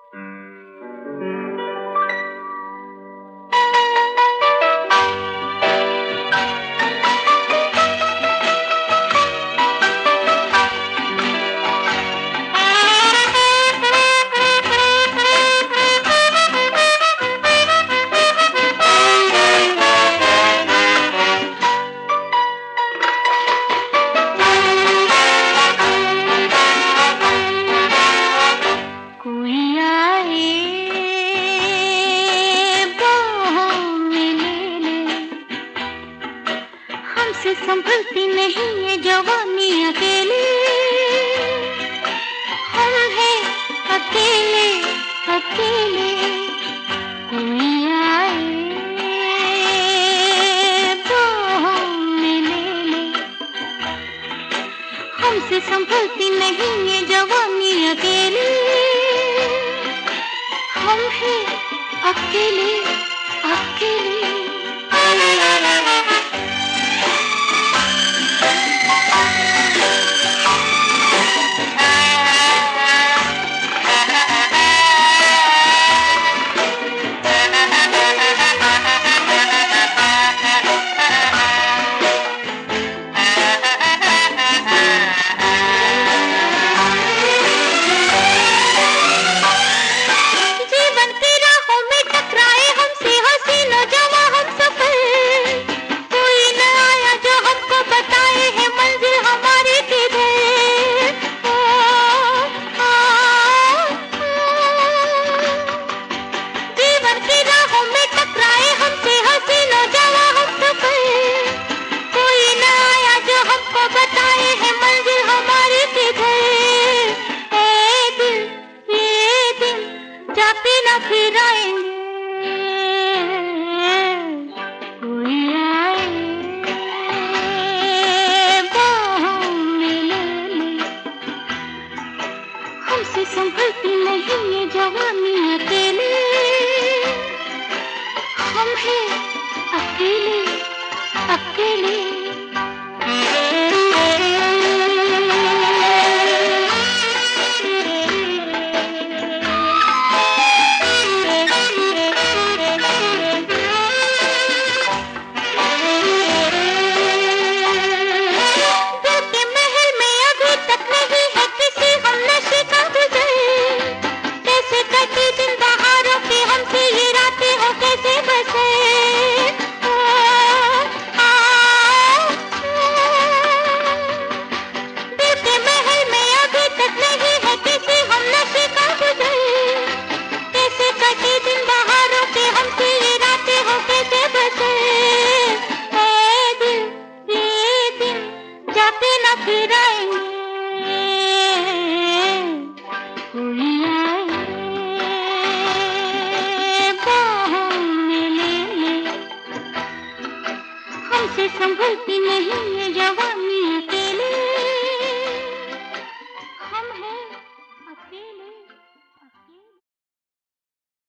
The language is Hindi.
हमसे संभलती नहीं ये जवानी अकेली, हम हैं अकेले अकेले। कोई आए बाहों में ले ले, हमसे संभलती नहीं ये जवानी अकेली, हम हैं अकेले अकेले। हमसे संभलती नहीं ये जवानी अकेले, हम हैं अकेले अकेले। हमसे संभलती नहीं ये जवानी।